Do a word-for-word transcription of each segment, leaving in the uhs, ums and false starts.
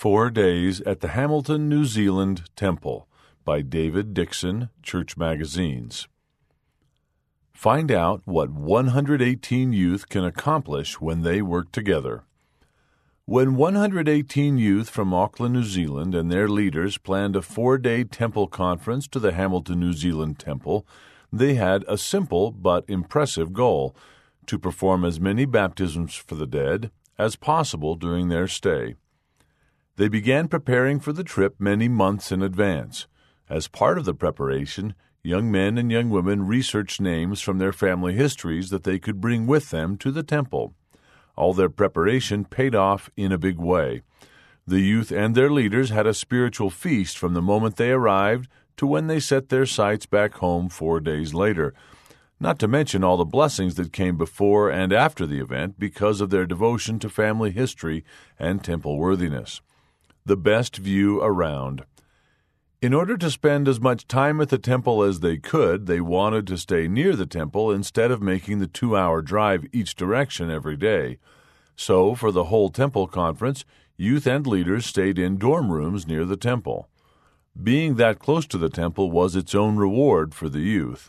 Four Days at the Hamilton, New Zealand Temple by David Dixon, Church Magazines. Find out what one hundred eighteen youth can accomplish when they work together. When one hundred eighteen youth from Auckland, New Zealand, and their leaders planned a four-day temple conference to the Hamilton, New Zealand Temple, they had a simple but impressive goal: to perform as many baptisms for the dead as possible during their stay. They began preparing for the trip many months in advance. As part of the preparation, young men and young women researched names from their family histories that they could bring with them to the temple. All their preparation paid off in a big way. The youth and their leaders had a spiritual feast from the moment they arrived to when they set their sights back home four days later, not to mention all the blessings that came before and after the event because of their devotion to family history and temple worthiness. The best view around. In order to spend as much time at the temple as they could, they wanted to stay near the temple instead of making the two-hour drive each direction every day. So, for the whole temple conference, youth and leaders stayed in dorm rooms near the temple. Being that close to the temple was its own reward for the youth.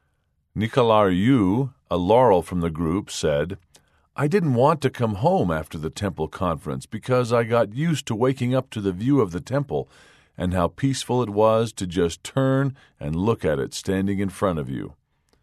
Nikalar Yu, a Laurel from the group, said, "I didn't want to come home after the temple conference because I got used to waking up to the view of the temple and how peaceful it was to just turn and look at it standing in front of you."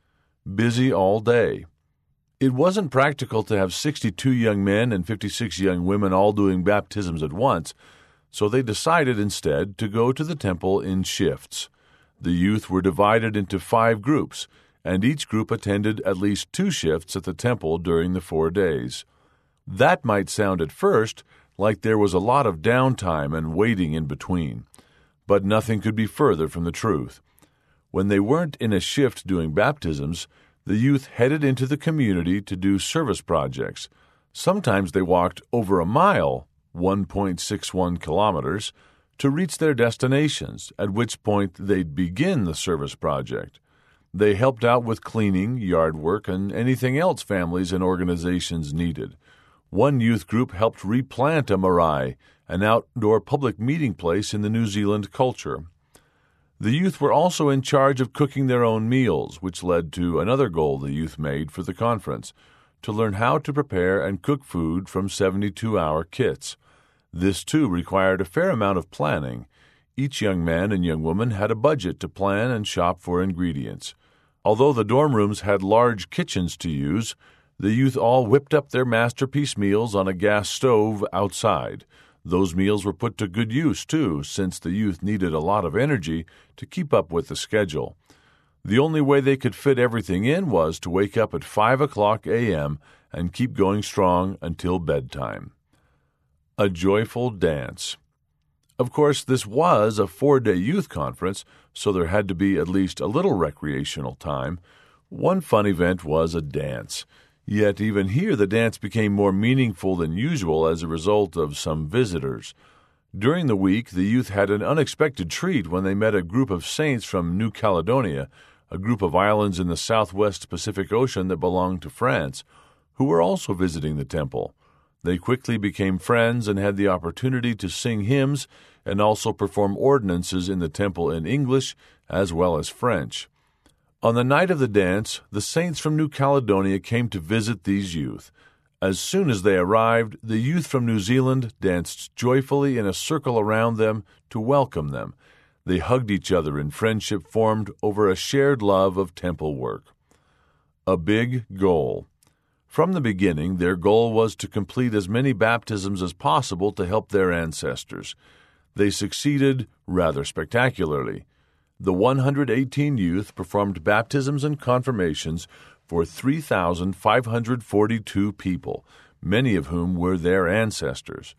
Busy all day. It wasn't practical to have sixty-two young men and fifty-six young women all doing baptisms at once, so they decided instead to go to the temple in shifts. The youth were divided into five groups, and each group attended at least two shifts at the temple during the four days. That might sound at first like there was a lot of downtime and waiting in between, but nothing could be further from the truth. When they weren't in a shift doing baptisms, the youth headed into the community to do service projects. Sometimes they walked over a mile, one point six one kilometers, to reach their destinations, at which point they'd begin the service project. They helped out with cleaning, yard work, and anything else families and organizations needed. One youth group helped replant a marae, an outdoor public meeting place in the New Zealand culture. The youth were also in charge of cooking their own meals, which led to another goal the youth made for the conference: to learn how to prepare and cook food from seventy-two hour kits. This, too, required a fair amount of planning. Each young man and young woman had a budget to plan and shop for ingredients. Although the dorm rooms had large kitchens to use, the youth all whipped up their masterpiece meals on a gas stove outside. Those meals were put to good use, too, since the youth needed a lot of energy to keep up with the schedule. The only way they could fit everything in was to wake up at five o'clock a.m. and keep going strong until bedtime. A joyful dance. Of course, this was a four-day youth conference, so there had to be at least a little recreational time. One fun event was a dance. Yet even here the dance became more meaningful than usual as a result of some visitors. During the week, the youth had an unexpected treat when they met a group of saints from New Caledonia, a group of islands in the southwest Pacific Ocean that belonged to France, who were also visiting the temple. They quickly became friends and had the opportunity to sing hymns and also perform ordinances in the temple in English as well as French. On the night of the dance, the saints from New Caledonia came to visit these youth. As soon as they arrived, the youth from New Zealand danced joyfully in a circle around them to welcome them. They hugged each other in friendship formed over a shared love of temple work. A big goal. From the beginning, their goal was to complete as many baptisms as possible to help their ancestors. They succeeded rather spectacularly. The one hundred eighteen youth performed baptisms and confirmations for three thousand five hundred forty-two people, many of whom were their ancestors.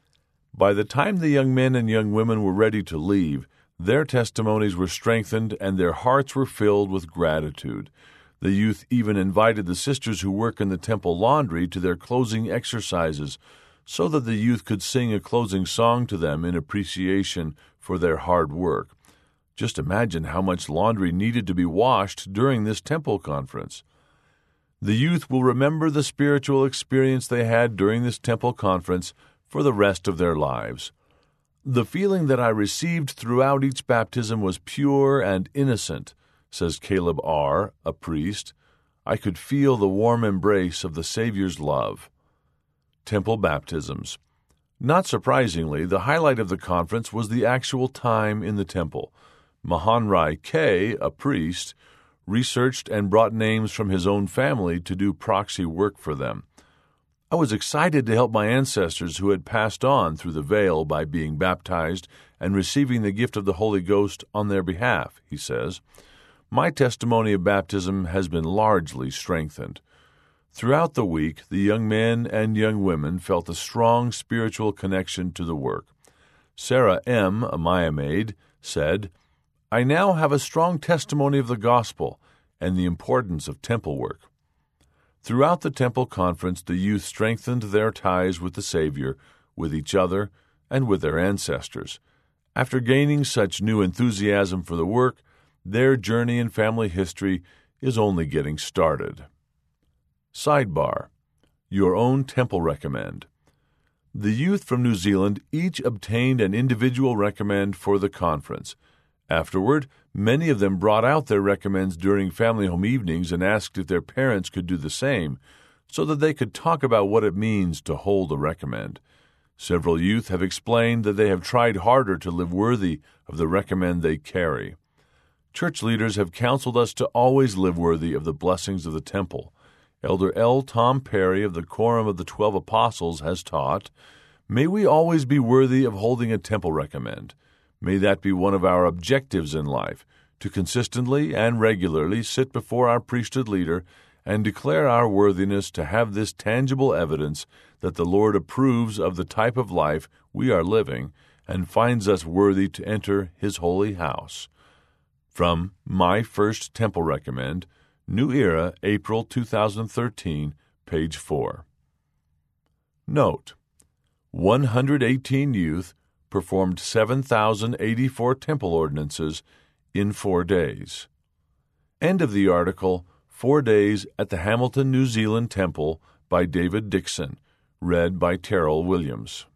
By the time the young men and young women were ready to leave, their testimonies were strengthened and their hearts were filled with gratitude. The youth even invited the sisters who work in the temple laundry to their closing exercises so that the youth could sing a closing song to them in appreciation for their hard work. Just imagine how much laundry needed to be washed during this temple conference. The youth will remember the spiritual experience they had during this temple conference for the rest of their lives. The feeling that I received throughout each baptism was pure and innocent, says Caleb R., a priest. I could feel the warm embrace of the Savior's love. Temple baptisms. Not surprisingly, the highlight of the conference was the actual time in the temple. Mahanrai K., a priest, researched and brought names from his own family to do proxy work for them. I was excited to help my ancestors who had passed on through the veil by being baptized and receiving the gift of the Holy Ghost on their behalf, he says. My testimony of baptism has been largely strengthened. Throughout the week, the young men and young women felt a strong spiritual connection to the work. Sarah M., a Maya maid, said, I now have a strong testimony of the gospel and the importance of temple work. Throughout the temple conference, the youth strengthened their ties with the Savior, with each other, and with their ancestors. After gaining such new enthusiasm for the work, their journey in family history is only getting started. Sidebar: Your own temple recommend. The youth from New Zealand each obtained an individual recommend for the conference. Afterward, many of them brought out their recommends during family home evenings and asked if their parents could do the same, so that they could talk about what it means to hold a recommend. Several youth have explained that they have tried harder to live worthy of the recommend they carry. Church leaders have counseled us to always live worthy of the blessings of the temple. Elder L. Tom Perry of the Quorum of the Twelve Apostles has taught, May we always be worthy of holding a temple recommend. May that be one of our objectives in life, to consistently and regularly sit before our priesthood leader and declare our worthiness to have this tangible evidence that the Lord approves of the type of life we are living and finds us worthy to enter His holy house. From My First Temple Recommend, New Era, April two thousand thirteen, page four. Note: one hundred eighteen youth performed seven thousand eighty-four temple ordinances in four days. End of the article, Four Days at the Hamilton, New Zealand Temple by David Dixon, read by Terrell Williams.